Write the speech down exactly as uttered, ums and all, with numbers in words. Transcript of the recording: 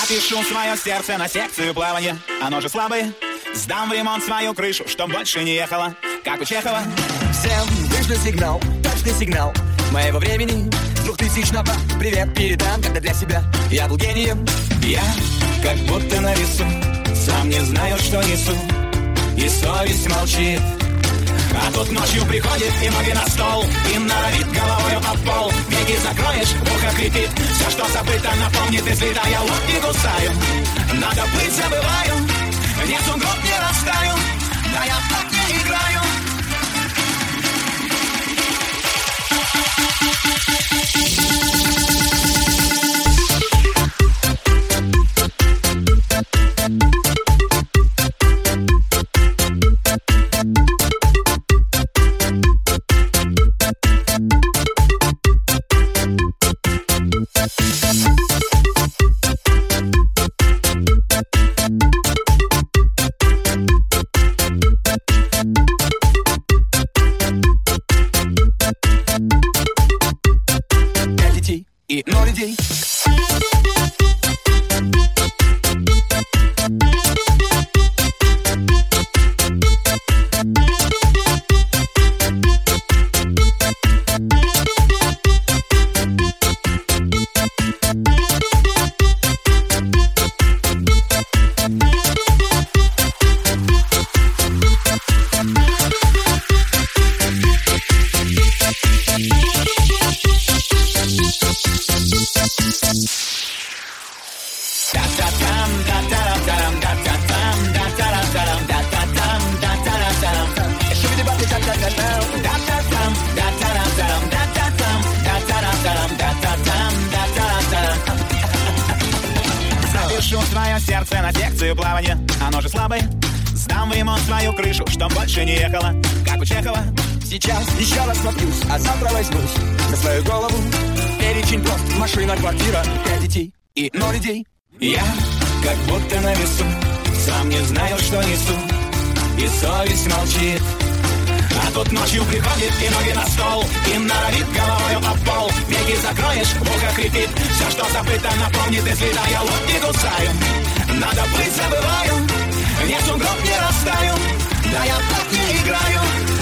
Запишу свое сердце на секцию плавания. Оно же слабое. Сдам в ремонт свою крышу, чтоб больше не ехала, как у Чехова. Всем вышлю сигнал, точный сигнал моего времени. Двухтысячного привет передам, когда для себя я был гением. Я как будто на весу, сам не знаю, что несу, и совесть молчит. А тут ночью приходит и ноги на стол, и норовит головою об пол. Веки закроешь, ухо крепит, все, что забыто, напомнит, и слета я лодки кусаю. Надо плыть, забываю, нет сугроб, не растаю, да я так не играю. И ноль людей. Запишу свое сердце на секцию плавания. Оно же слабое. Сдам в ремонт свою крышу, чтоб больше не ехала, как у Чехова. Сейчас еще раз напьюсь, а завтра возьмусь за свою голову. Перечень прост, машина, квартира, пять детей и ноль людей. Я как будто на весу, сам не знаю, что несу, и совесть молчит. А тут ночью приходит и ноги на стол, и норовит головою об пол. Веки закроешь, ухо крепит, все, что забыто, напомнит, и слета я лодки кусаю. Надо плыть, забываю, нет сугроб, не растаю, да я так не играю.